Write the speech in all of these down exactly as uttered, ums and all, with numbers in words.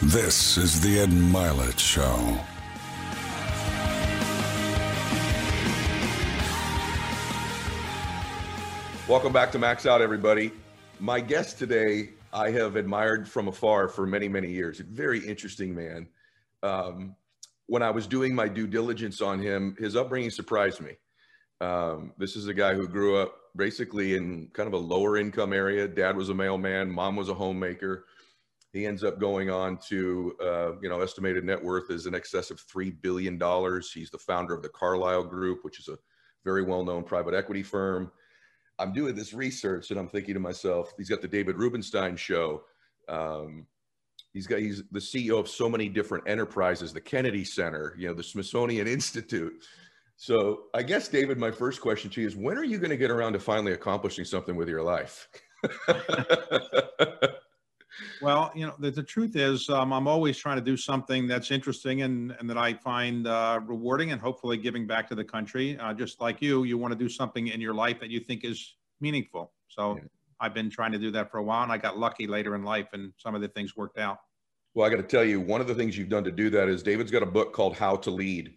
This is the Ed Mylett Show. Welcome back to Max Out, everybody. My guest today, I have admired from afar for many, many years. A very interesting man. Um, when I was doing my due diligence on him, his upbringing surprised me. Um, this is a guy who grew up basically in kind of a lower income area. Dad was a mailman, mom was a homemaker. He ends up going on to, uh, you know, estimated net worth is in excess of three billion dollars. He's the founder of the Carlyle Group, which is a very well-known private equity firm. I'm doing this research and I'm thinking to myself, he's got the David Rubenstein show. Um, he's got, he's the C E O of so many different enterprises, the Kennedy Center, you know, the Smithsonian Institute. So I guess, David, my first question to you is, when are you going to get around to finally accomplishing something with your life? Well, you know, the, the truth is um, I'm always trying to do something that's interesting and, and that I find uh, rewarding and hopefully giving back to the country. Uh, just like you, you want to do something in your life that you think is meaningful. So yeah. I've been trying to do that for a while, and I got lucky later in life and some of the things worked out. Well, I got to tell you, one of the things you've done to do that is David's got a book called How to Lead,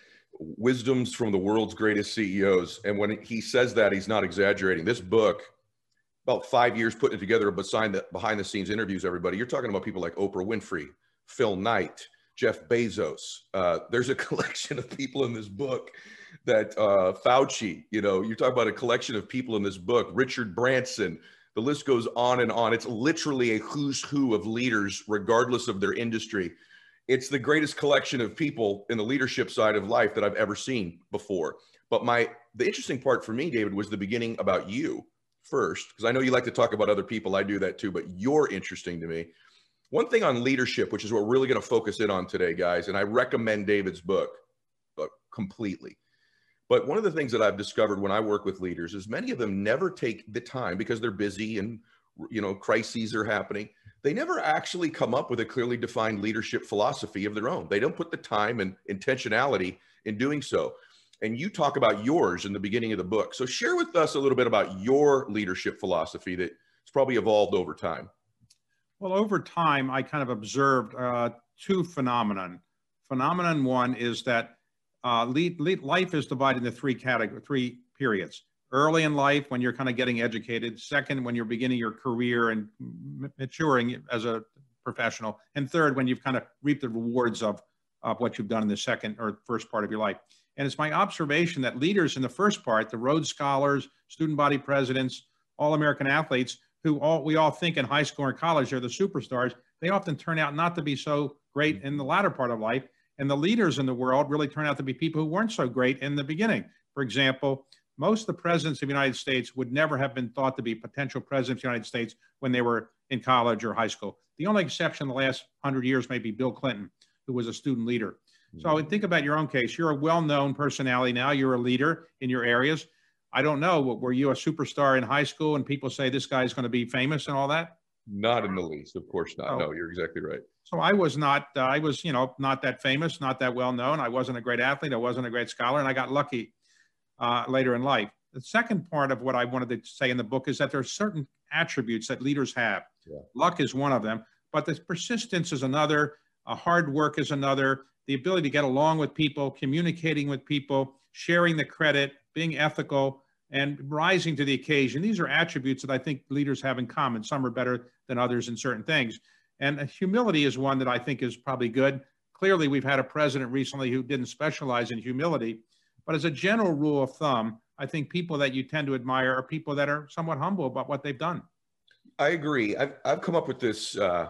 Wisdoms from the World's Greatest C E Os. And when he says that, he's not exaggerating. This book, about five years putting it together behind the, behind the scenes interviews, everybody. You're talking about people like Oprah Winfrey, Phil Knight, Jeff Bezos. Uh, there's a collection of people in this book that uh, Fauci, you know, you're talking about a collection of people in this book, Richard Branson, the list goes on and on. It's literally a who's who of leaders, regardless of their industry. It's the greatest collection of people in the leadership side of life that I've ever seen before. But my, the interesting part for me, David, was the beginning about you. First, because I know you like to talk about other people. I do that too, but you're interesting to me. One thing on leadership, which is what we're really going to focus in on today, guys, and I recommend David's book uh, completely. But one of the things that I've discovered when I work with leaders is many of them never take the time because they're busy and, you know, crises are happening. They never actually come up with a clearly defined leadership philosophy of their own. They don't put the time and intentionality in doing so. And you talk about yours in the beginning of the book. So share with us a little bit about your leadership philosophy that's probably evolved over time. Well, over time, I kind of observed uh, two phenomenon. Phenomenon one is that uh, lead, lead, life is divided into three categories, three periods. Early in life, when you're kind of getting educated. Second, when you're beginning your career and maturing as a professional. And third, when you've kind of reaped the rewards of, of what you've done in the second or first part of your life. And it's my observation that leaders in the first part, the Rhodes Scholars, student body presidents, all-American athletes, who all we all think in high school or college are the superstars, they often turn out not to be so great in the latter part of life. And the leaders in the world really turn out to be people who weren't so great in the beginning. For example, most of the presidents of the United States would never have been thought to be potential presidents of the United States when they were in college or high school. The only exception in the last hundred years may be Bill Clinton, who was a student leader. So think about your own case. You're a well-known personality now. You're a leader in your areas. I don't know, were you a superstar in high school and people say this guy's going to be famous and all that? Not in the least, of course not. Oh. No, you're exactly right. So I was not, uh, I was, you know, not that famous, not that well-known. I wasn't a great athlete. I wasn't a great scholar, and I got lucky uh, later in life. The second part of what I wanted to say in the book is that there are certain attributes that leaders have. Yeah. Luck is one of them, but the persistence is another. Uh, hard work is another. The ability to get along with people, communicating with people, sharing the credit, being ethical, and rising to the occasion. These are attributes that I think leaders have in common. Some are better than others in certain things. And humility is one that I think is probably good. Clearly, we've had a president recently who didn't specialize in humility. But as a general rule of thumb, I think people that you tend to admire are people that are somewhat humble about what they've done. I agree. I've, I've come up with this uh...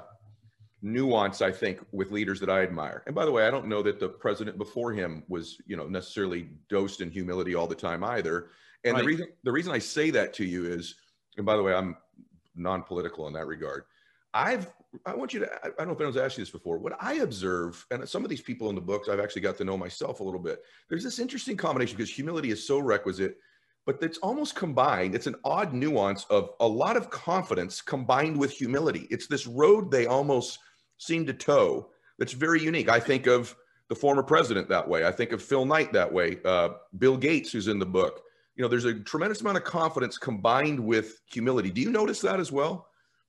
nuance, I think, with leaders that I admire. And by the way, I don't know that the president before him was, you know, necessarily dosed in humility all the time either. And right. the reason the reason I say that to you is, and by the way, I'm non-political in that regard. I've I want you to, I don't know if anyone's asked you this before, what I observe, and some of these people in the books I've actually got to know myself a little bit, there's this interesting combination because humility is so requisite, but it's almost combined. It's an odd nuance of a lot of confidence combined with humility. It's this road they almost seem to toe that's very unique. I think of the former president that way. I think of Phil Knight that way. Uh, Bill Gates, who's in the book. You know, there's a tremendous amount of confidence combined with humility. Do you notice that as well?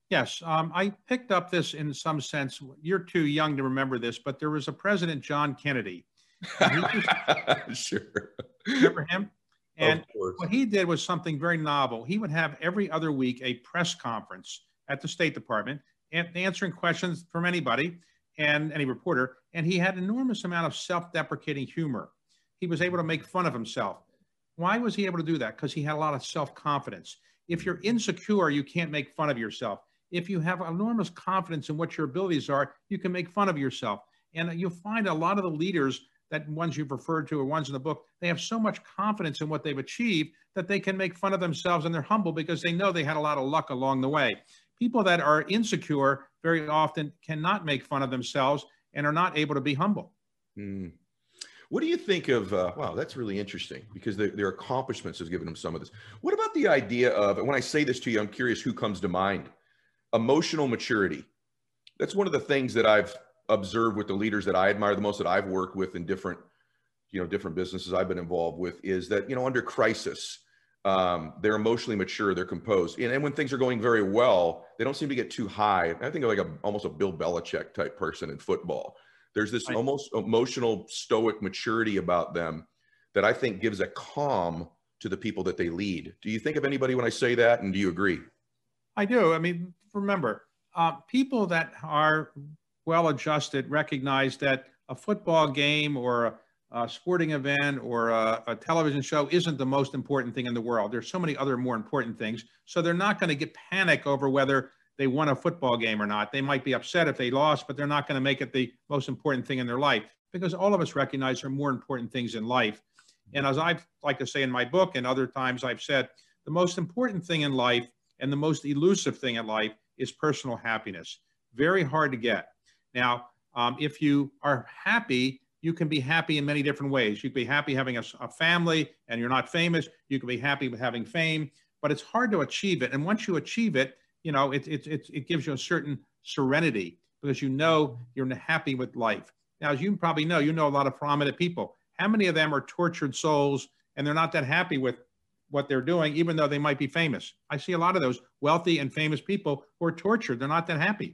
Yes, um, I picked up this in some sense. You're too young to remember this, but there was a President, John Kennedy, and he used Sure. remember him? Of And course. what he did was something very novel. He would have every other week a press conference at the State Department, and answering questions from anybody and any reporter. And he had an enormous amount of self-deprecating humor. He was able to make fun of himself. Why was he able to do that? Because he had a lot of self-confidence. If you're insecure, you can't make fun of yourself. If you have enormous confidence in what your abilities are, you can make fun of yourself. And you'll find a lot of the leaders, that ones you've referred to or ones in the book, they have so much confidence in what they've achieved that they can make fun of themselves, and they're humble because they know they had a lot of luck along the way. People that are insecure very often cannot make fun of themselves and are not able to be humble. Mm. What do you think of, uh, wow, that's really interesting, because their, their accomplishments has given them some of this. What about the idea of, and when I say this to you, I'm curious who comes to mind, emotional maturity. That's one of the things that I've observed with the leaders that I admire the most, that I've worked with in different, you know, different businesses I've been involved with, is that, you know, under crisis, um, they're emotionally mature, they're composed. And, and when things are going very well, they don't seem to get too high. I think of like a, almost a Bill Belichick type person in football. There's this almost emotional stoic maturity about them that I think gives a calm to the people that they lead. Do you think of anybody when I say that? And do you agree? I do. I mean, remember, uh, people that are well-adjusted recognize that a football game or a, a sporting event or a, a television show isn't the most important thing in the world. There's so many other more important things. So they're not going to get panic over whether they won a football game or not. They might be upset if they lost, but they're not going to make it the most important thing in their life, because all of us recognize there are more important things in life. And as I like to say in my book, and other times I've said, the most important thing in life and the most elusive thing in life is personal happiness. Very hard to get. Now, um, if you are happy, you can be happy in many different ways. You can be happy having a, a family and you're not famous. You can be happy with having fame, but it's hard to achieve it. And once you achieve it, you know, it, it, it, it gives you a certain serenity, because you know you're happy with life. Now, as you probably know, you know a lot of prominent people. How many of them are tortured souls and they're not that happy with what they're doing, even though they might be famous? I see a lot of those wealthy and famous people who are tortured. They're not that happy.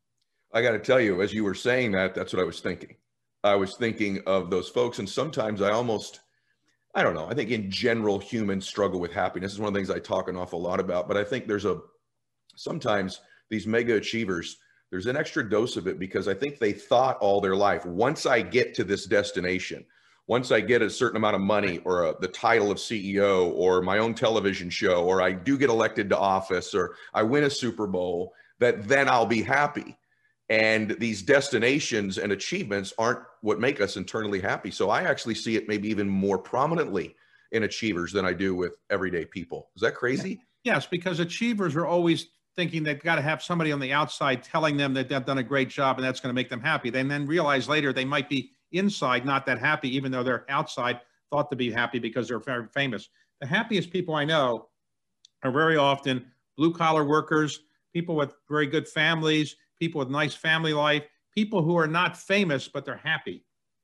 I got to tell you, as you were saying that, that's what I was thinking. I was thinking of those folks. And sometimes I almost, I don't know, I think in general, humans struggle with happiness. It's one of the things I talk an awful lot about, but I think there's a, sometimes these mega achievers, there's an extra dose of it, because I think they thought all their life, once I get to this destination, once I get a certain amount of money or a, the title of C E O or my own television show, or I do get elected to office, or I win a Super Bowl, that then I'll be happy. And these destinations and achievements aren't what make us internally happy. So I actually see it maybe even more prominently in achievers than I do with everyday people. Is that crazy? Yes, because achievers are always thinking they've got to have somebody on the outside telling them that they've done a great job and that's going to make them happy. They then realize later they might be inside not that happy, even though they're outside thought to be happy because they're very famous. The happiest people I know are very often blue-collar workers, people with very good families, people with nice family life, people who are not famous, but they're happy.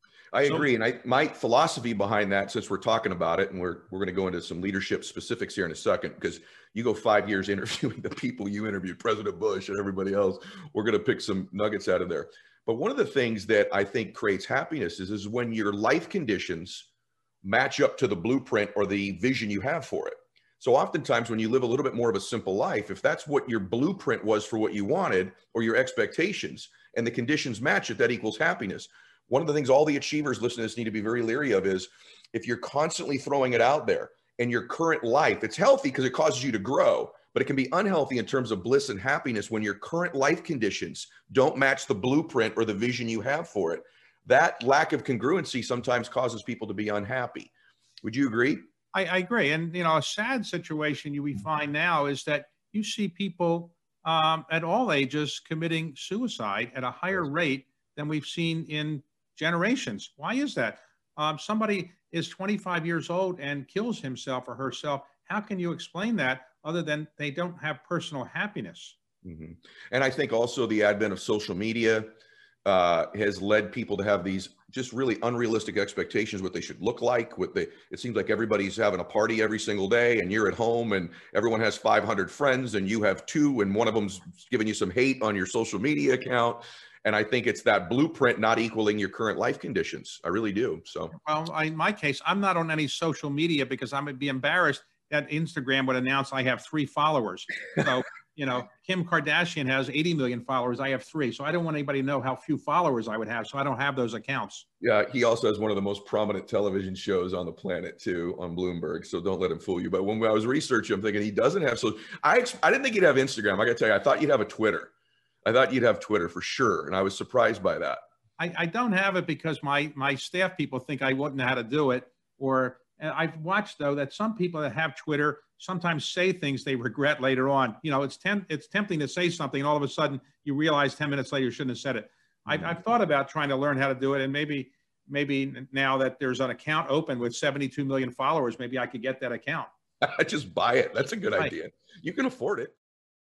I So- agree. And I, my philosophy behind that, since we're talking about it, and we're, we're going to go into some leadership specifics here in a second, because you go five years interviewing the people you interviewed, President Bush and everybody else, we're going to pick some nuggets out of there. But one of the things that I think creates happiness is, is when your life conditions match up to the blueprint or the vision you have for it. So oftentimes when you live a little bit more of a simple life, if that's what your blueprint was for what you wanted, or your expectations, and the conditions match it, that equals happiness. One of the things all the achievers listening to this need to be very leery of is, if you're constantly throwing it out there and your current life, it's healthy because it causes you to grow, but it can be unhealthy in terms of bliss and happiness when your current life conditions don't match the blueprint or the vision you have for it. That lack of congruency sometimes causes people to be unhappy. Would you agree? I, I agree. And, you know, a sad situation you we find now is that you see people um, at all ages committing suicide at a higher rate than we've seen in generations. Why is that? Um, somebody is twenty-five years old and kills himself or herself. How can you explain that other than they don't have personal happiness? Mm-hmm. And I think also the advent of social media, uh, has led people to have these just really unrealistic expectations, what they should look like, what they, it seems like everybody's having a party every single day and you're at home and everyone has five hundred friends and you have two and one of them's giving you some hate on your social media account. And I think it's that blueprint not equaling your current life conditions. I really do. So, well, I, in my case, I'm not on any social media because I would be embarrassed that Instagram would announce I have three followers. So, you know, Kim Kardashian has eighty million followers. I have three. So I don't want anybody to know how few followers I would have. So I don't have those accounts. Yeah, he also has one of the most prominent television shows on the planet too, on Bloomberg. So don't let him fool you. But when I was researching, I'm thinking he doesn't have. So I, I didn't think he'd have Instagram. I got to tell you, I thought you'd have a Twitter. I thought you'd have Twitter for sure. And I was surprised by that. I, I don't have it because my, my staff people think I wouldn't know how to do it. Or I've watched, though, that some people that have Twitter sometimes say things they regret later on. You know, it's temp- it's tempting to say something, and all of a sudden you realize ten minutes later you shouldn't have said it. Mm-hmm. I've, I've thought about trying to learn how to do it, and maybe maybe now that there's an account open with seventy-two million followers, maybe I could get that account. Just buy it. That's a good right. idea. You can afford it.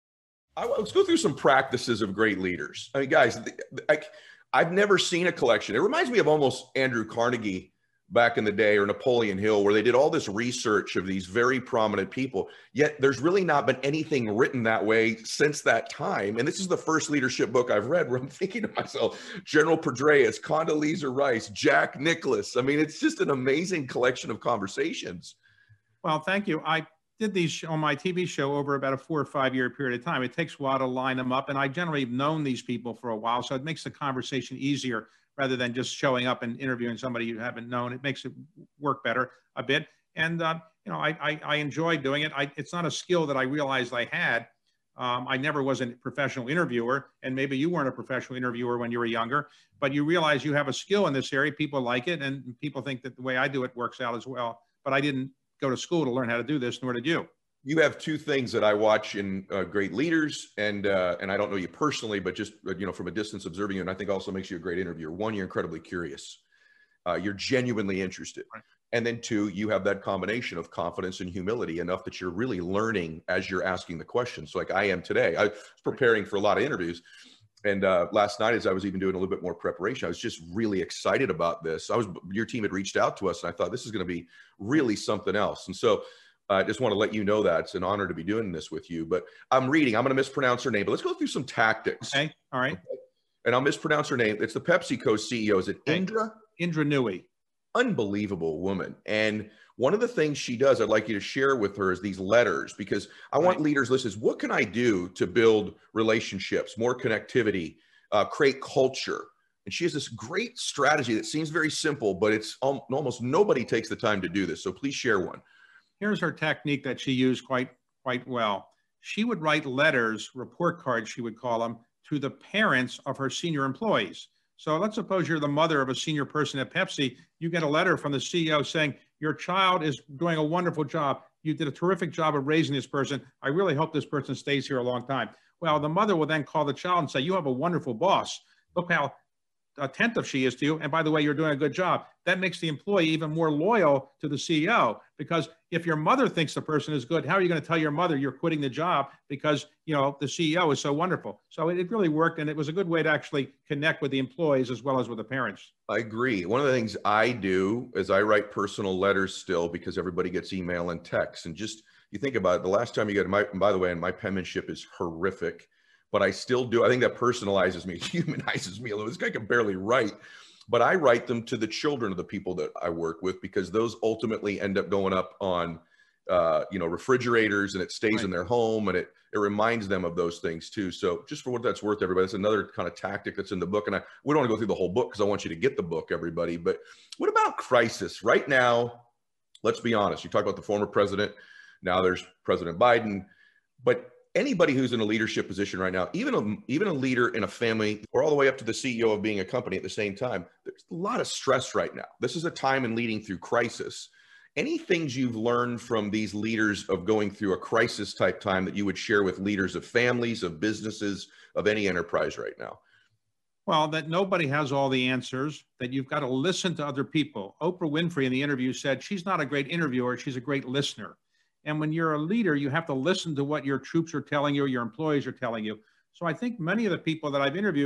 I, let's go through some practices of great leaders. I mean, guys, I, I've never seen a collection. It reminds me of almost Andrew Carnegie back in the day, or Napoleon Hill, where they did all this research of these very prominent people, yet there's really not been anything written that way since that time. And this is the first leadership book I've read where I'm thinking to myself, General Petraeus, Condoleezza Rice, Jack Nicklaus. I mean, it's just an amazing collection of conversations. Well, thank you. I did these on my T V show over about a four or five year period of time. It takes a while to line them up, and I generally have known these people for a while, so it makes the conversation easier rather than just showing up and interviewing somebody you haven't known. It makes it work better a bit. And, uh, you know, I, I, I enjoy doing it. I, it's not a skill that I realized I had. Um, I never was a professional interviewer, and maybe you weren't a professional interviewer when you were younger, but you realize you have a skill in this area. People like it, and people think that the way I do it works out as well. But I didn't go to school to learn how to do this, nor did you. You have two things that I watch in uh, great leaders, and uh, and I don't know you personally, but just uh, you know, from a distance observing you, and I think also makes you a great interviewer. One, you're incredibly curious. Uh, you're genuinely interested. Right. And then two, you have that combination of confidence and humility enough that you're really learning as you're asking the questions. So like I am today. I was preparing for a lot of interviews. And uh, last night, as I was even doing a little bit more preparation, I was just really excited about this. I was, your team had reached out to us, and I thought this is going to be really something else. And so I just want to let you know that it's an honor to be doing this with you. But I'm reading, I'm going to mispronounce her name, but let's go through some tactics. Okay. All right. Okay. And I'll mispronounce her name. It's the PepsiCo C E O. Is it okay. Indra? Indra Nooyi. Unbelievable woman. And one of the things she does, I'd like you to share with her, is these letters, because I want right. leaders listeners, what can I do to build relationships, more connectivity, uh, create culture? And she has this great strategy that seems very simple, but it's al- almost nobody takes the time to do this. So please share one. Here's her technique that she used quite, quite well. She would write letters, report cards, she would call them, to the parents of her senior employees. So let's suppose you're the mother of a senior person at Pepsi. You get a letter from the C E O saying, your child is doing a wonderful job. You did a terrific job of raising this person. I really hope this person stays here a long time. Well, the mother will then call the child and say, you have a wonderful boss. Look how attentive she is to you. And by the way, you're doing a good job. That makes the employee even more loyal to the C E O, because if your mother thinks the person is good, how are you going to tell your mother you're quitting the job because, you know, the C E O is so wonderful? So it, it really worked. And it was a good way to actually connect with the employees as well as with the parents. I agree. One of the things I do is I write personal letters still, because everybody gets email and text. And just, you think about it, the last time you got my, and by the way, and my penmanship is horrific, but I still do. I think that personalizes me, humanizes me a little. This guy can barely write, but I write them to the children of the people that I work with, because those ultimately end up going up on, uh, you know, refrigerators, and it stays right. in their home, and it, it reminds them of those things too. So just for what that's worth, everybody, that's another kind of tactic that's in the book. And I, we don't want to go through the whole book because I want you to get the book, everybody. But what about crisis right now? Let's be honest. You talk about the former president. Now there's President Biden, but anybody who's in a leadership position right now, even a, even a leader in a family, or all the way up to the C E O of being a company at the same time, there's a lot of stress right now. This is a time in leading through crisis. Any things you've learned from these leaders of going through a crisis type time that you would share with leaders of families, of businesses, of any enterprise right now? Well, that nobody has all the answers, that you've got to listen to other people. Oprah Winfrey in the interview said she's not a great interviewer, she's a great listener. And when you're a leader, you have to listen to what your troops are telling you, your employees are telling you. So I think many of the people that I've interviewed,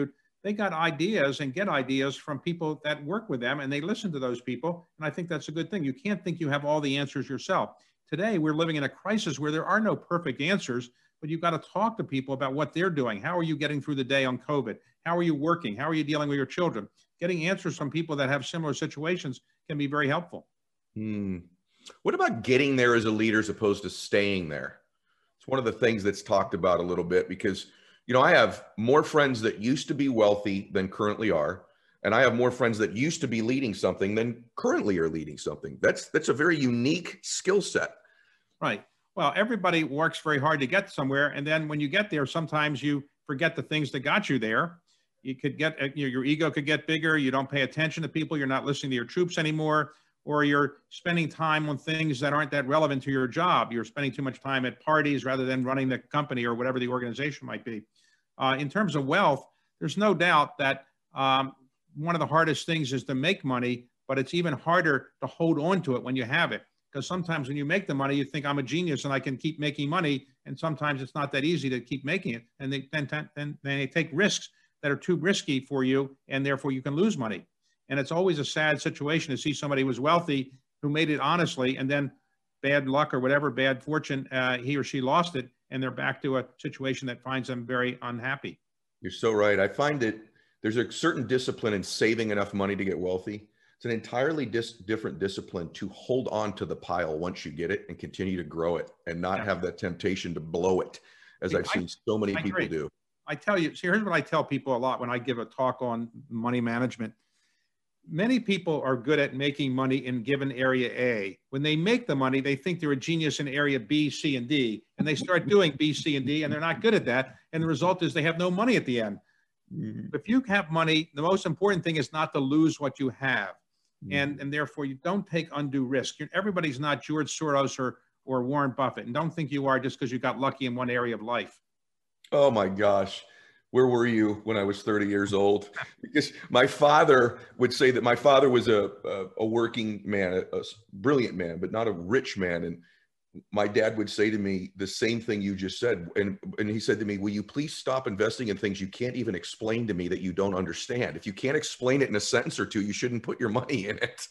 they got ideas and get ideas from people that work with them, and they listen to those people. And I think that's a good thing. You can't think you have all the answers yourself. Today, we're living in a crisis where there are no perfect answers, but you've got to talk to people about what they're doing. How are you getting through the day on COVID? How are you working? How are you dealing with your children? Getting answers from people that have similar situations can be very helpful. Hmm. What about getting there as a leader as opposed to staying there? It's one of the things that's talked about a little bit because, you know, I have more friends that used to be wealthy than currently are. And I have more friends that used to be leading something than currently are leading something. That's, that's a very unique skill set. Right. Well, everybody works very hard to get somewhere. And then when you get there, sometimes you forget the things that got you there. You could get, you know, your ego could get bigger. You don't pay attention to people. You're not listening to your troops anymore, or you're spending time on things that aren't that relevant to your job. You're spending too much time at parties rather than running the company or whatever the organization might be. Uh, in terms of wealth, there's no doubt that um, one of the hardest things is to make money, but it's even harder to hold on to it when you have it. Because sometimes when you make the money, you think I'm a genius and I can keep making money. And sometimes it's not that easy to keep making it. And they, then, then, then they take risks that are too risky for you, and therefore you can lose money. And it's always a sad situation to see somebody who was wealthy, who made it honestly, and then bad luck or whatever, bad fortune, uh, he or she lost it, and they're back to a situation that finds them very unhappy. You're so right. I find that there's a certain discipline in saving enough money to get wealthy. It's an entirely dis- different discipline to hold on to the pile once you get it and continue to grow it and not Yeah. have that temptation to blow it, as See, I've I- seen so many I people agree. do. I tell you, see, here's what I tell people a lot when I give a talk on money management. Many people are good at making money in given area A. When they make the money, they think they're a genius in area B, C, and D, and they start doing B, C, and D, and they're not good at that. And the result is they have no money at the end. Mm-hmm. If you have money, the most important thing is not to lose what you have. And, and therefore, you don't take undue risk. You're, everybody's not George Soros or, or Warren Buffett. And don't think you are just because you got lucky in one area of life. Oh my gosh. Where were you when I was thirty years old? Because my father would say that my father was a, a, a working man, a, a brilliant man, but not a rich man. And my dad would say to me the same thing you just said. And, and he said to me, will you please stop investing in things you can't even explain to me that you don't understand? If you can't explain it in a sentence or two, you shouldn't put your money in it.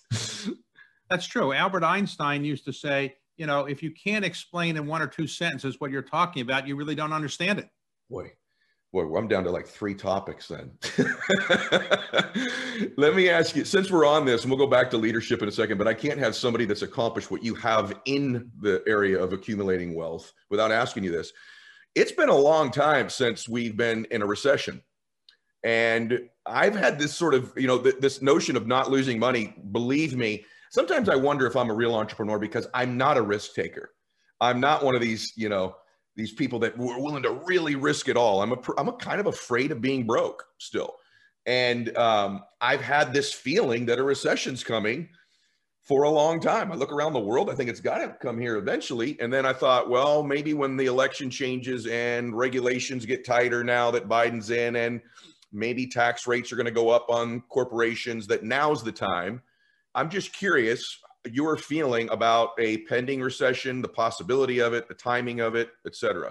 That's true. Albert Einstein used to say, you know, if you can't explain in one or two sentences what you're talking about, you really don't understand it. Boy, boy, I'm down to like three topics then. Let me ask you, since we're on this, and we'll go back to leadership in a second, but I can't have somebody that's accomplished what you have in the area of accumulating wealth without asking you this. It's been a long time since we've been in a recession. And I've had this sort of, you know, th- this notion of not losing money. Believe me, sometimes I wonder if I'm a real entrepreneur because I'm not a risk taker. I'm not one of these, you know, these people that were willing to really risk it all. I'm a, I'm a kind of afraid of being broke still. And um, I've had this feeling that a recession's coming for a long time. I look around the world, I think it's got to come here eventually. And then I thought, well, maybe when the election changes and regulations get tighter now that Biden's in, and maybe tax rates are going to go up on corporations, that now's the time. I'm just curious your feeling about a pending recession, the possibility of it, the timing of it, et cetera.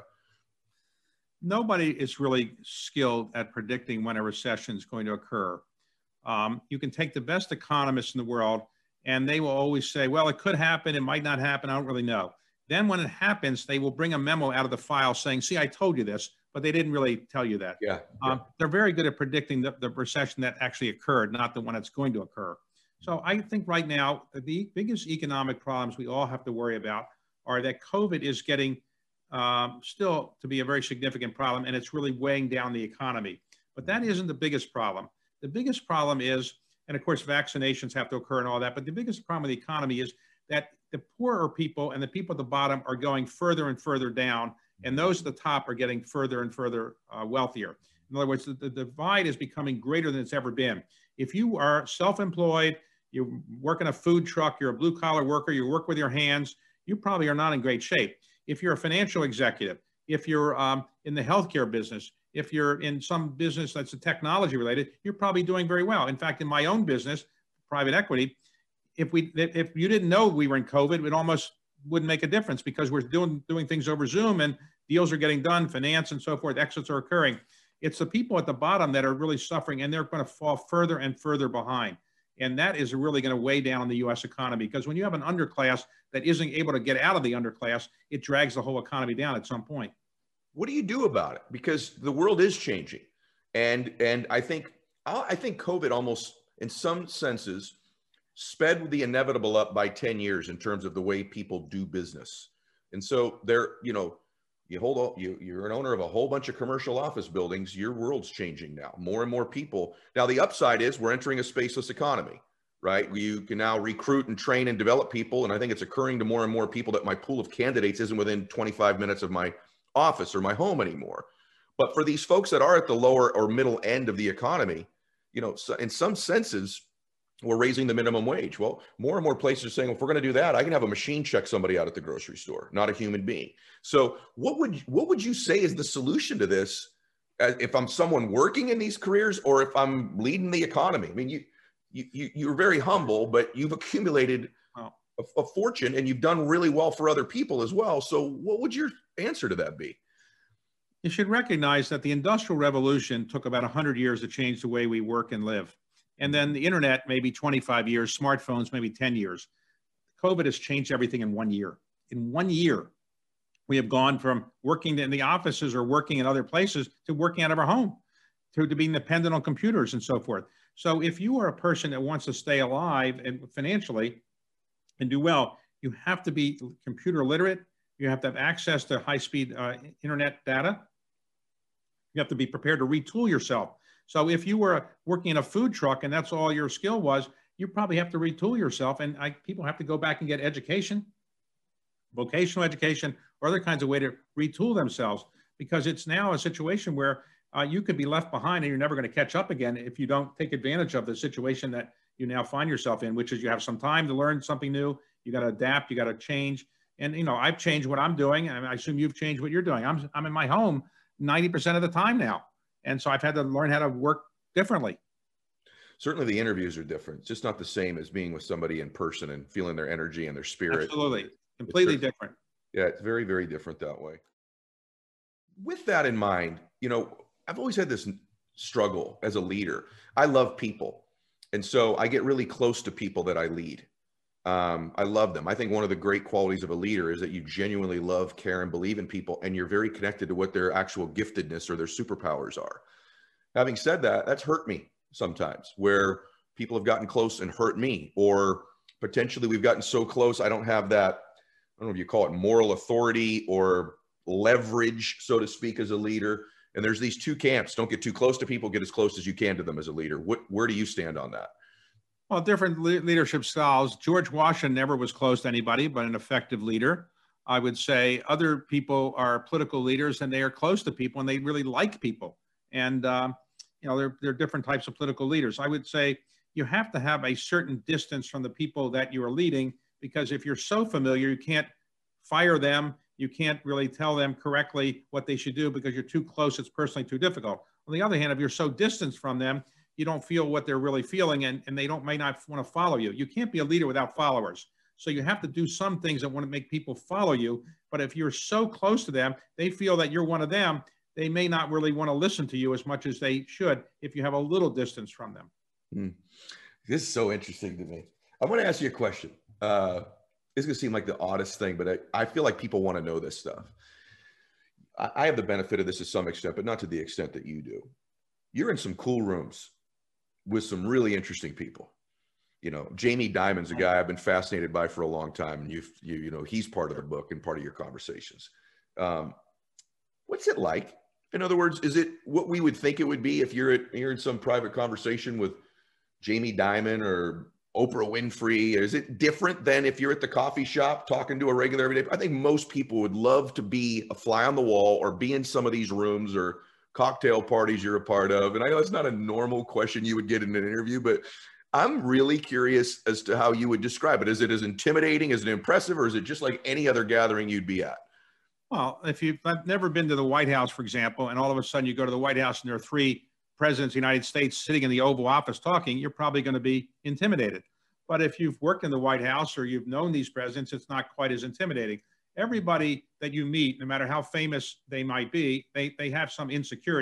Nobody is really skilled at predicting when a recession is going to occur. Um, you can take the best economists in the world, and they will always say, well, it could happen, it might not happen, I don't really know. Then when it happens, they will bring a memo out of the file saying, see, I told you this, but they didn't really tell you that. Yeah, um, yeah. They're very good at predicting the, the recession that actually occurred, not the one that's going to occur. So I think right now, the biggest economic problems we all have to worry about are that COVID is getting um, still to be a very significant problem, and it's really weighing down the economy. But that isn't the biggest problem. The biggest problem is, and of course, vaccinations have to occur and all that, but the biggest problem with the economy is that the poorer people and the people at the bottom are going further and further down, and those at the top are getting further and further uh, wealthier. In other words, the, the divide is becoming greater than it's ever been. If you are self-employed, you work in a food truck, you're a blue collar worker, you work with your hands, you probably are not in great shape. If you're a financial executive, if you're um, in the healthcare business, if you're in some business that's technology related, you're probably doing very well. In fact, in my own business, private equity, if we if you didn't know we were in COVID, it almost wouldn't make a difference because we're doing doing things over Zoom and deals are getting done, finance and so forth, exits are occurring. It's the people at the bottom that are really suffering, and they're going to fall further and further behind. And that is really going to weigh down the U S economy, because when you have an underclass that isn't able to get out of the underclass, it drags the whole economy down at some point. What do you do about it? Because the world is changing. And, and I think, I think COVID almost, in some senses, sped the inevitable up by ten years in terms of the way people do business. And so there, you know, you hold all, you, you're an owner of a whole bunch of commercial office buildings. Your world's changing now. More and more people. Now, the upside is we're entering a spaceless economy, right? You can now recruit and train and develop people. And I think it's occurring to more and more people that my pool of candidates isn't within twenty-five minutes of my office or my home anymore. But for these folks that are at the lower or middle end of the economy, you know, so in some senses, we're raising the minimum wage. Well, more and more places are saying, well, if we're going to do that, I can have a machine check somebody out at the grocery store, not a human being. So what would, what would you say is the solution to this? Uh, if I'm someone working in these careers, or if I'm leading the economy? I mean, you, you, you you're very humble, but you've accumulated a, a fortune, and you've done really well for other people as well. So what would your answer to that be? You should recognize that the Industrial Revolution took about one hundred years to change the way we work and live. And then the internet, maybe twenty-five years, smartphones, maybe ten years. COVID has changed everything in one year. In one year, we have gone from working in the offices or working in other places to working out of our home, to, to being dependent on computers and so forth. So if you are a person that wants to stay alive and financially and do well, you have to be computer literate. You have to have access to high-speed uh, internet data. You have to be prepared to retool yourself. So if you were working in a food truck and that's all your skill was, you probably have to retool yourself. And I, people have to go back and get education, vocational education, or other kinds of way to retool themselves, because it's now a situation where uh, you could be left behind and you're never going to catch up again if you don't take advantage of the situation that you now find yourself in, which is you have some time to learn something new. You got to adapt, you got to change. And, you know, I've changed what I'm doing, and I assume you've changed what you're doing. I'm, I'm in my home ninety percent of the time now. And so I've had to learn how to work differently. Certainly the interviews are different. It's just not the same as being with somebody in person and feeling their energy and their spirit. Absolutely. Completely it's different. Yeah, it's very, very different that way. With that in mind, you know, I've always had this struggle as a leader. I love people. And so I get really close to people that I lead. Um, I love them. I think one of the great qualities of a leader is that you genuinely love, care, and believe in people, and you're very connected to what their actual giftedness or their superpowers are. Having said that, that's hurt me sometimes, where people have gotten close and hurt me, or potentially we've gotten so close, I don't have that, I don't know if you call it moral authority or leverage, so to speak, as a leader. And there's these two camps. Don't get too close to people, get as close as you can to them as a leader. What, where do you stand on that? Well, different le leadership styles. George Washington never was close to anybody, but an effective leader. I would say other people are political leaders, and they are close to people, and they really like people. And, um, you know, there, there are different types of political leaders. I would say you have to have a certain distance from the people that you are leading, because if you're so familiar, you can't fire them. You can't really tell them correctly what they should do because you're too close. It's personally too difficult. On the other hand, if you're so distant from them, you don't feel what they're really feeling, and, and they don't may not want to follow you. You can't be a leader without followers. So you have to do some things that want to make people follow you. But if you're so close to them, they feel that you're one of them, they may not really want to listen to you as much as they should if you have a little distance from them. Hmm. This is so interesting to me. I want to ask you a question. Uh, it's going to seem like the oddest thing, but I, I feel like people want to know this stuff. I, I have the benefit of this to some extent, but not to the extent that you do. You're in some cool rooms with some really interesting people. You know, Jamie Dimon's a guy I've been fascinated by for a long time. And you've, you, you know, he's part of the book and part of your conversations. Um, what's it like? In other words, is it what we would think it would be if you're at, you're in some private conversation with Jamie Dimon or Oprah Winfrey? Is it different than if you're at the coffee shop talking to a regular everyday? I think most people would love to be a fly on the wall or be in some of these rooms or cocktail parties you're a part of. And I know it's not a normal question you would get in an interview, but I'm really curious as to how you would describe it. Is it as intimidating? Is it impressive? Or is it just like any other gathering you'd be at? Well, if you've I've never been to the White House, for example, and all of a sudden you go to the White House and there are three presidents of the United States sitting in the Oval Office talking, you're probably going to be intimidated. But if you've worked in the White House or you've known these presidents, it's not quite as intimidating. Everybody that you meet, no matter how famous they might be, they, they have some insecurities.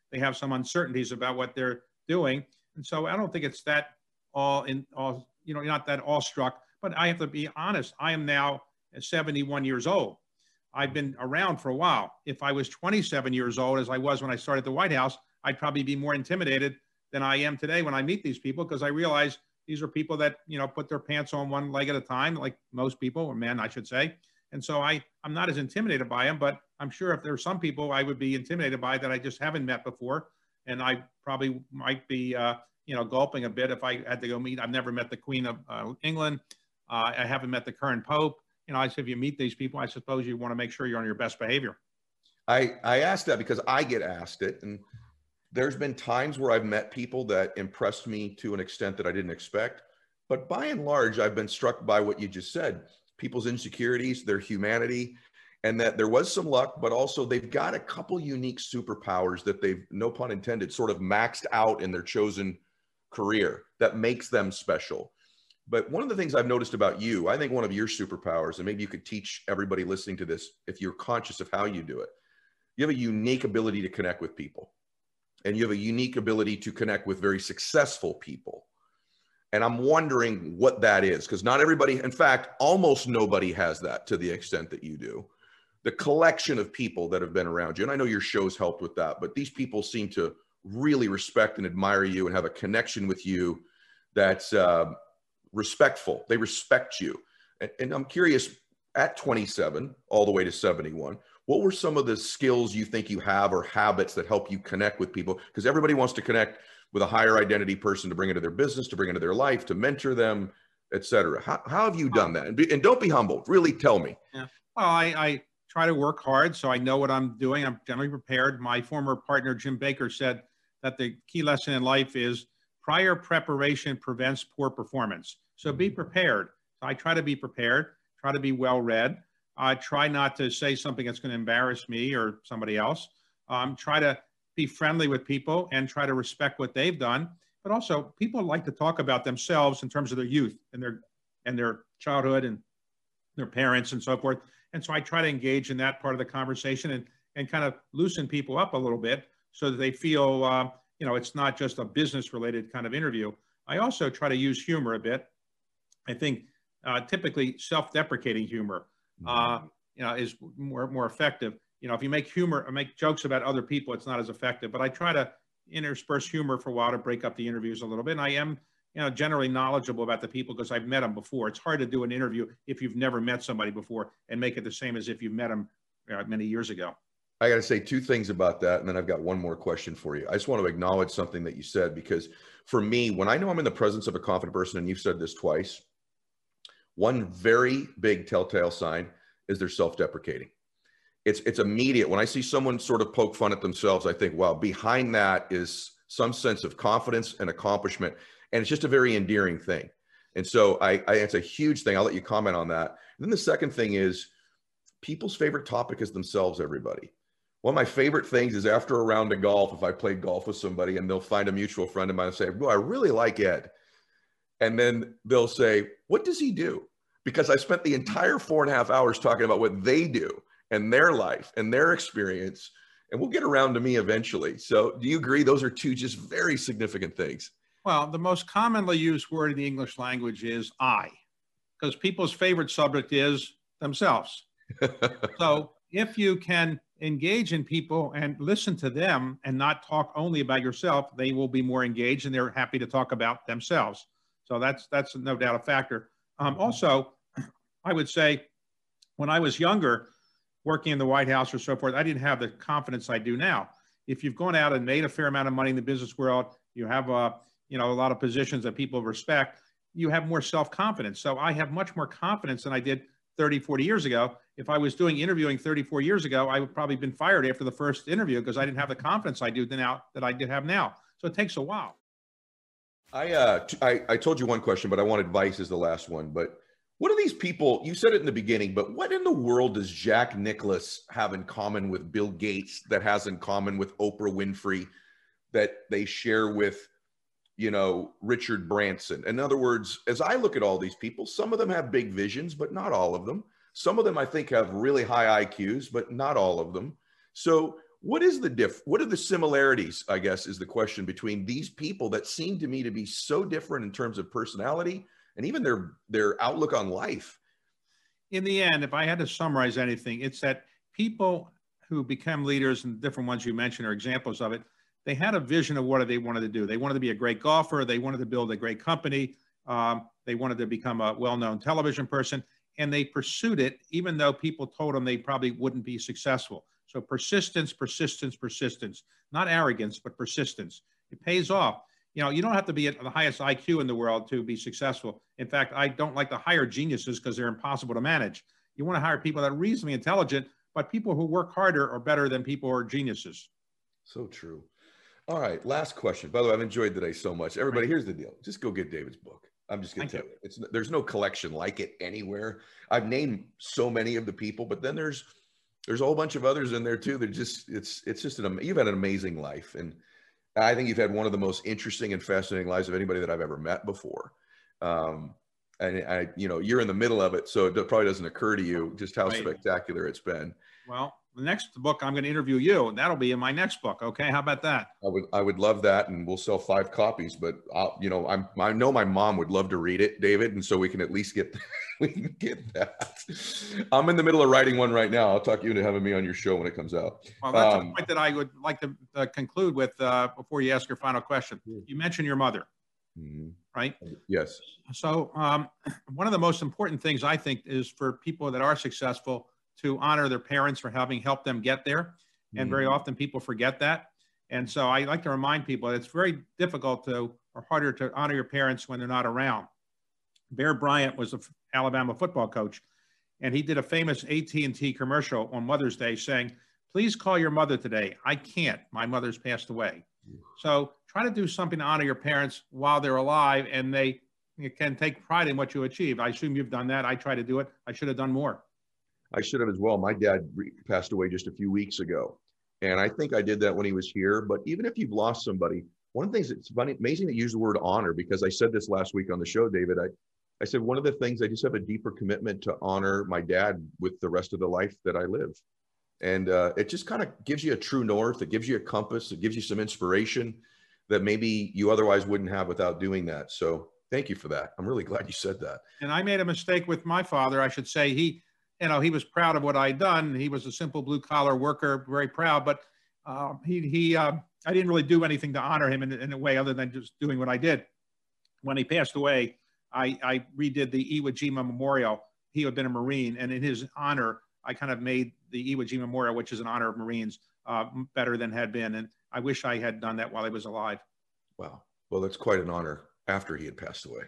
they have some uncertainties about what they're doing. And so I don't think it's that all in all, you know, not that awestruck, but I have to be honest. I am now seventy-one years old. I've been around for a while. If I was twenty-seven years old, as I was when I started the White House, I'd probably be more intimidated than I am today when I meet these people, because I realize these are people that, you know, put their pants on one leg at a time, like most people, or men, I should say. And so I, I'm not as intimidated by them, but I'm sure if there are some people I would be intimidated by that I just haven't met before. And I probably might be, uh, you know, gulping a bit if I had to go meet. I've never met the Queen of uh, England. Uh, I haven't met the current Pope. You know, I said, if you meet these people, I suppose you want to make sure you're on your best behavior. I, I asked that because I get asked it. And there's been times where I've met people that impressed me to an extent that I didn't expect. But by and large, I've been struck by what you just said, people's insecurities, their humanity, and that there was some luck, but also they've got a couple unique superpowers that they've, no pun intended, sort of maxed out in their chosen career that makes them special. But one of the things I've noticed about you, I think one of your superpowers, and maybe you could teach everybody listening to this if you're conscious of how you do it, you have a unique ability to connect with people. And you have a unique ability to connect with very successful people. And I'm wondering what that is, because not everybody, in fact, almost nobody has that to the extent that you do. The collection of people that have been around you, and I know your show's helped with that, but these people seem to really respect and admire you and have a connection with you that's uh, respectful. They respect you. And, and I'm curious, at twenty-seven, all the way to seventy-one, what were some of the skills you think you have or habits that help you connect with people? Because everybody wants to connect with a higher identity person to bring into their business, to bring into their life, to mentor them, et cetera. How, how have you done that? And, be, and don't be humble. Really tell me. Yeah. Well, I, I try to work hard, so I know what I'm doing. I'm generally prepared. My former partner, Jim Baker, said that the key lesson in life is prior preparation prevents poor performance. So be prepared. So I try to be prepared, try to be well-read. I try not to say something that's going to embarrass me or somebody else. Um, try to be friendly with people and try to respect what they've done. But also, people like to talk about themselves in terms of their youth and their and their childhood and their parents and so forth. And so I try to engage in that part of the conversation and and kind of loosen people up a little bit so that they feel, uh, you know, it's not just a business-related kind of interview. I also try to use humor a bit. I think uh, typically self-deprecating humor. Uh, you know, is more more effective. You know, if you make humor or make jokes about other people, it's not as effective. But I try to intersperse humor for a while to break up the interviews a little bit. And I am, you know, generally knowledgeable about the people because I've met them before. It's hard to do an interview if you've never met somebody before and make it the same as if you've met them uh, many years ago. I got to say two things about that, and then I've got one more question for you. I just want to acknowledge something that you said, because for me, when I know I'm in the presence of a confident person, and you've said this twice, one very big telltale sign is they're self-deprecating. It's, it's immediate. When I see someone sort of poke fun at themselves, I think, wow, behind that is some sense of confidence and accomplishment. And it's just a very endearing thing. And so I, I, it's a huge thing. I'll let you comment on that. And then the second thing is people's favorite topic is themselves, everybody. One of my favorite things is after a round of golf, if I played golf with somebody and they'll find a mutual friend of mine and say, well, I really like Ed. And then they'll say, what does he do? Because I spent the entire four and a half hours talking about what they do and their life and their experience. And we'll get around to me eventually. So do you agree? Those are two just very significant things. Well, the most commonly used word in the English language is I, because people's favorite subject is themselves. So if you can engage in people and listen to them and not talk only about yourself, they will be more engaged and they're happy to talk about themselves. So that's, that's no doubt a factor. Um, also, I would say when I was younger, working in the White House or so forth, I didn't have the confidence I do now. If you've gone out and made a fair amount of money in the business world, you have a, you know, a lot of positions that people respect, you have more self-confidence. So I have much more confidence than I did thirty, forty years ago. If I was doing interviewing thirty-four years ago, I would probably been fired after the first interview because I didn't have the confidence I do now that I did have now. So it takes a while. I, uh, I, I told you one question, but I want advice as the last one. But what do these people, you said it in the beginning, but what in the world does Jack Nicklaus have in common with Bill Gates that has in common with Oprah Winfrey that they share with, you know, Richard Branson? In other words, as I look at all these people, some of them have big visions, but not all of them. Some of them I think have really high I Qs, but not all of them. So What is the diff? What are the similarities, I guess, is the question between these people that seem to me to be so different in terms of personality and even their, their outlook on life? In the end, if I had to summarize anything, it's that people who become leaders, and the different ones you mentioned are examples of it, they had a vision of what they wanted to do. They wanted to be a great golfer. They wanted to build a great company. Um, they wanted to become a well-known television person, and they pursued it, even though people told them they probably wouldn't be successful. So persistence, persistence, persistence, not arrogance, but persistence. It pays off. You know, you don't have to be at the highest I Q in the world to be successful. In fact, I don't like to hire geniuses because they're impossible to manage. You want to hire people that are reasonably intelligent, but people who work harder are better than people who are geniuses. So true. All right, last question. By the way, I've enjoyed today so much. Everybody, here's the deal. Just go get David's book. I'm just going to tell you, it's, there's no collection like it anywhere. I've named so many of the people, but then there's there's a whole bunch of others in there too. They're just, it's it's just an, you've had an amazing life. And I think you've had one of the most interesting and fascinating lives of anybody that I've ever met before. Um, and I, you know, you're in the middle of it, so it probably doesn't occur to you just how right. spectacular it's been. Well, the next book, I'm going to interview you, and that'll be in my next book. Okay, how about that? I would, I would love that, and we'll sell five copies. But I'll, you know, I'm, I know my mom would love to read it, David, and so we can at least get, we can get that. I'm in the middle of writing one right now. I'll talk you into having me on your show when it comes out. Well, that's um, a point that I would like to uh, conclude with uh, before you ask your final question. You mentioned your mother, mm-hmm. right? Yes. So um, one of the most important things I think is for people that are successful to honor their parents for having helped them get there. And mm-hmm. very often people forget that. And so I like to remind people that it's very difficult to, or harder to honor your parents when they're not around. Bear Bryant was an Alabama football coach, and he did a famous A T and T commercial on Mother's Day saying, please call your mother today. I can't, my mother's passed away. Mm-hmm. So try to do something to honor your parents while they're alive, and they you can take pride in what you achieved. I assume you've done that. I try to do it. I should have done more. I should have as well. My dad passed away just a few weeks ago. And I think I did that when he was here. But even if you've lost somebody, one of the things that's funny, amazing that you use the word honor, because I said this last week on the show, David, I, I said, one of the things, I just have a deeper commitment to honor my dad with the rest of the life that I live. And uh, it just kind of gives you a true north. It gives you a compass. It gives you some inspiration that maybe you otherwise wouldn't have without doing that. So thank you for that. I'm really glad you said that. And I made a mistake with my father. I should say he, you know, he was proud of what I'd done. He was a simple blue collar worker, very proud, but uh, he, he uh, I didn't really do anything to honor him in, in a way other than just doing what I did. When he passed away, I, I redid the Iwo Jima Memorial. He had been a Marine, and in his honor, I kind of made the Iwo Jima Memorial, which is an honor of Marines, uh, better than had been. And I wish I had done that while he was alive. Wow. Well, that's quite an honor after he had passed away.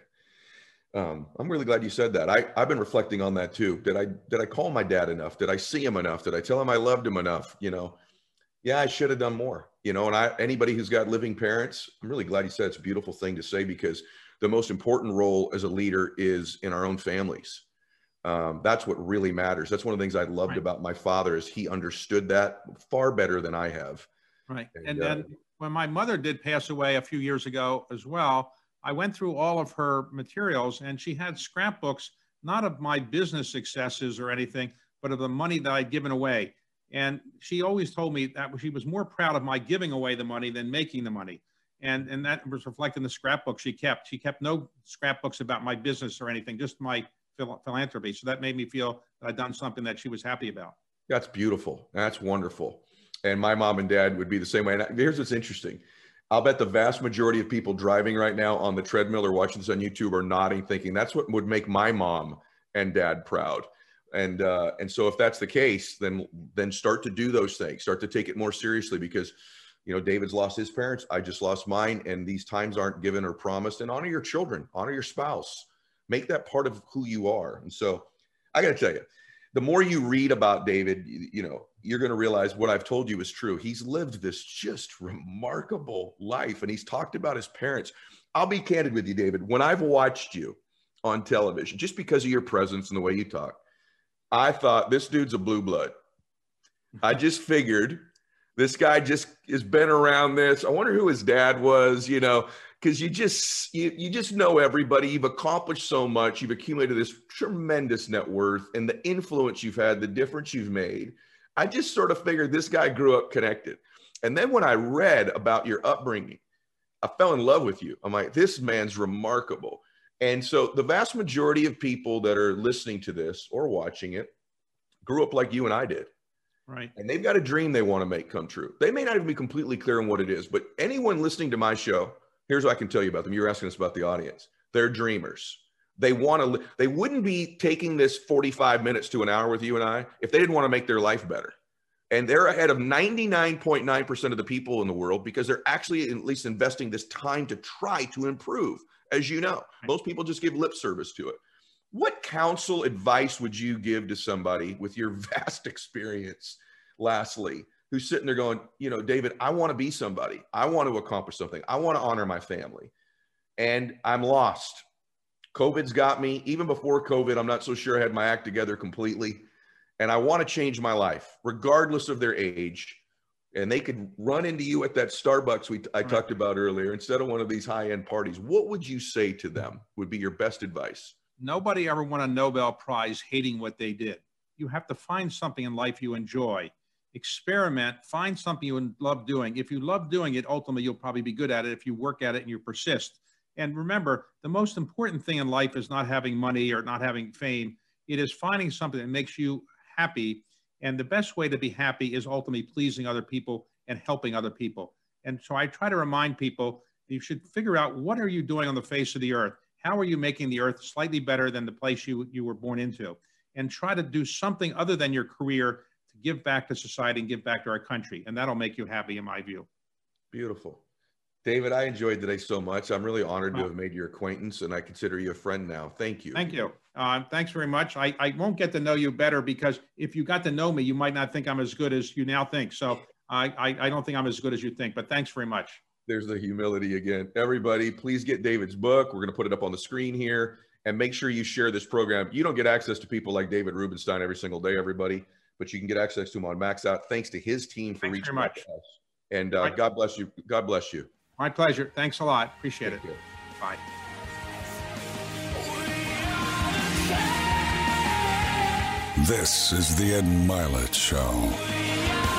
Um, I'm really glad you said that. I, I've been reflecting on that too. Did I, did I call my dad enough? Did I see him enough? Did I tell him I loved him enough? You know, yeah, I should have done more, you know, and I, anybody who's got living parents, I'm really glad you said it's a beautiful thing to say, because the most important role as a leader is in our own families. Um, that's what really matters. That's one of the things I loved right. about my father, is he understood that far better than I have. Right. And, and then uh, when my mother did pass away a few years ago as well, I went through all of her materials, and she had scrapbooks, not of my business successes or anything, but of the money that I'd given away. And she always told me that she was more proud of my giving away the money than making the money. And, and that was reflected in the scrapbook she kept. She kept no scrapbooks about my business or anything, just my phil philanthropy. So that made me feel that I'd done something that she was happy about. That's beautiful. That's wonderful. And my mom and dad would be the same way. And here's what's interesting. I'll bet the vast majority of people driving right now on the treadmill or watching this on YouTube are nodding, thinking that's what would make my mom and dad proud. And uh, and so if that's the case, then then start to do those things. Start to take it more seriously, because, you know, David's lost his parents. I just lost mine. And these times aren't given or promised. And honor your children, honor your spouse, make that part of who you are. And so I got to tell you, the more you read about David, you, you know, you're going to realize what I've told you is true. He's lived this just remarkable life, and he's talked about his parents. I'll be candid with you, David. When I've watched you on television, just because of your presence and the way you talk, I thought, this dude's a blue blood. I just figured this guy just has been around this. I wonder who his dad was, you know, because you just, you, you just know everybody. You've accomplished so much. You've accumulated this tremendous net worth, and the influence you've had, the difference you've made. I just sort of figured this guy grew up connected. And then when I read about your upbringing, I fell in love with you. I'm like, this man's remarkable. And so the vast majority of people that are listening to this or watching it grew up like you and I did. Right. And they've got a dream they want to make come true. They may not even be completely clear on what it is, but anyone listening to my show, here's what I can tell you about them. You're asking us about the audience. They're dreamers. They want to, they wouldn't be taking this forty-five minutes to an hour with you and I if they didn't want to make their life better. And they're ahead of ninety-nine point nine percent of the people in the world because they're actually at least investing this time to try to improve. As you know, most people just give lip service to it. What counsel, advice would you give to somebody with your vast experience, lastly, who's sitting there going, you know, David, I want to be somebody. I want to accomplish something. I want to honor my family. And I'm lost. COVID's got me. Even before COVID, I'm not so sure I had my act together completely. And I want to change my life, regardless of their age. And they could run into you at that Starbucks we I talked about earlier instead of one of these high-end parties. What would you say to them would be your best advice? Nobody ever won a Nobel Prize hating what they did. You have to find something in life you enjoy. Experiment, find something you love doing. If you love doing it, ultimately, you'll probably be good at it if you work at it and you persist. And remember, the most important thing in life is not having money or not having fame. It is finding something that makes you happy. And the best way to be happy is ultimately pleasing other people and helping other people. And so I try to remind people, you should figure out, what are you doing on the face of the earth? How are you making the earth slightly better than the place you, you were born into? And try to do something other than your career to give back to society and give back to our country. And that'll make you happy, in my view. Beautiful. David, I enjoyed today so much. I'm really honored to have made your acquaintance, and I consider you a friend now. Thank you. Thank you. Uh, thanks very much. I, I won't get to know you better because if you got to know me, you might not think I'm as good as you now think. So I, I, I don't think I'm as good as you think, but thanks very much. There's the humility again. Everybody, please get David's book. We're going to put it up on the screen here, and make sure you share this program. You don't get access to people like David Rubenstein every single day, everybody, but you can get access to him on Max Out. Thanks to his team for thanks reaching very out much. to us. And uh, God bless you. God bless you. My pleasure. Thanks a lot. Appreciate Thank it. you. Bye. This is the Ed Mylett Show.